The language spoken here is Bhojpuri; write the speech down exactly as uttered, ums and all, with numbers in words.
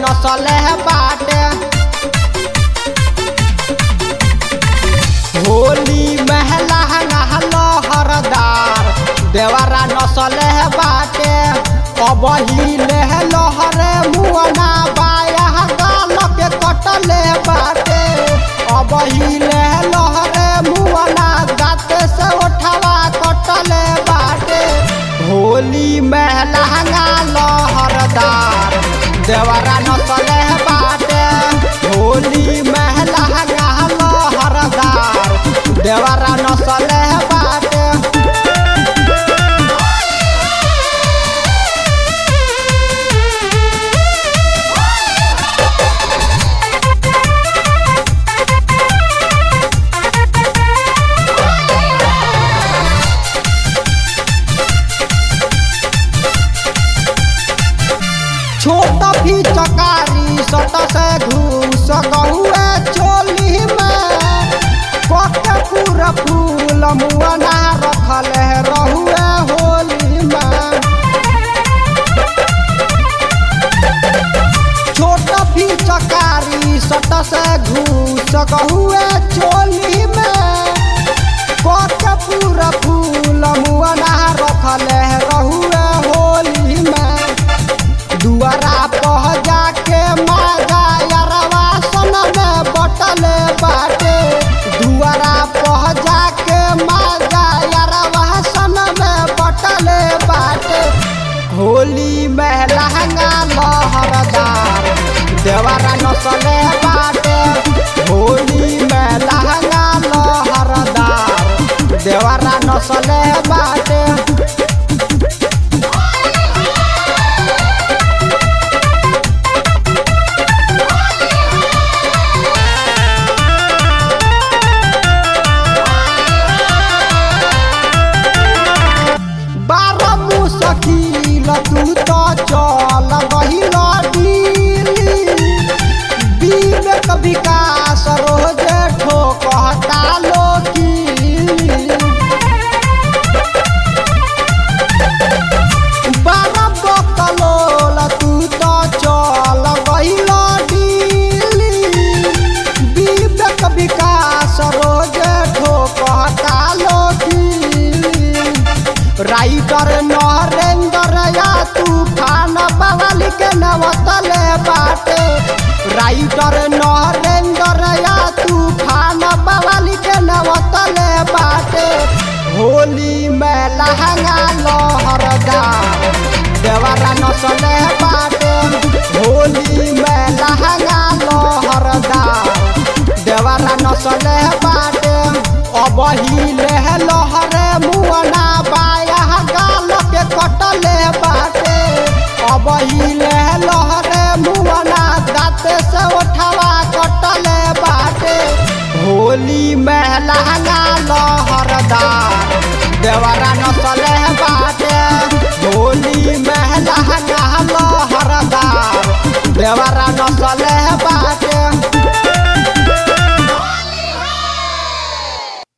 नसले बाटे होली महला लहरदार देवरा नसले बाटे अब हिले लहरे मुअना बाया गाल के कटले बाटे अब हिले लहरे मुअना गाते से उठावा कटले बाटे होली महला लहरदार देवरा नसले बाटे होली महला लहरदार देवरा नसले बाटे छोट भी चकारी सट से घूस गहुए चोली में पके पूरा फूल मुअना रखल रहुए होली में छोट भी चकारी सट से घूस गहुए चोली में पके पूरा फूल मुअना रखल रहुए होली में दुआरा पह जाके मागा यारवा सन में बटले बाटे दुआरा पह जाके मागा यारवा सन में बटले बाटे होली में लहंगा लहरदार देवरा नसले बाटे होली में लहंगा लहरदार देवरा नसले बाटे तू तो चल गहिल दिल्ली विवेक विकास रोज ठोकता लोकीली बारह बकलोल तू तो चल गहिल दिल्ली विवेक विकास रोज ठोकता लोकीली राइटर नरेंद्र या तूफान बवाल के नवतले बाटे राइटर नरेंद्र या तूफान बवाल के नवतले बाटे होली में लहंगा लहरदार देवरा नसले बाटे होली में लहंगा लहरदार देवरा नसले बाटे अब हिले लहरे मुअना बाया गाल के कटले बाटे अब हिले लहरे मुअना दाते से उठावा कटले बाटे होली में लहंगा लहरदार देवरा नसले बाटे होली में लहंगा लहरदार देवरा नसले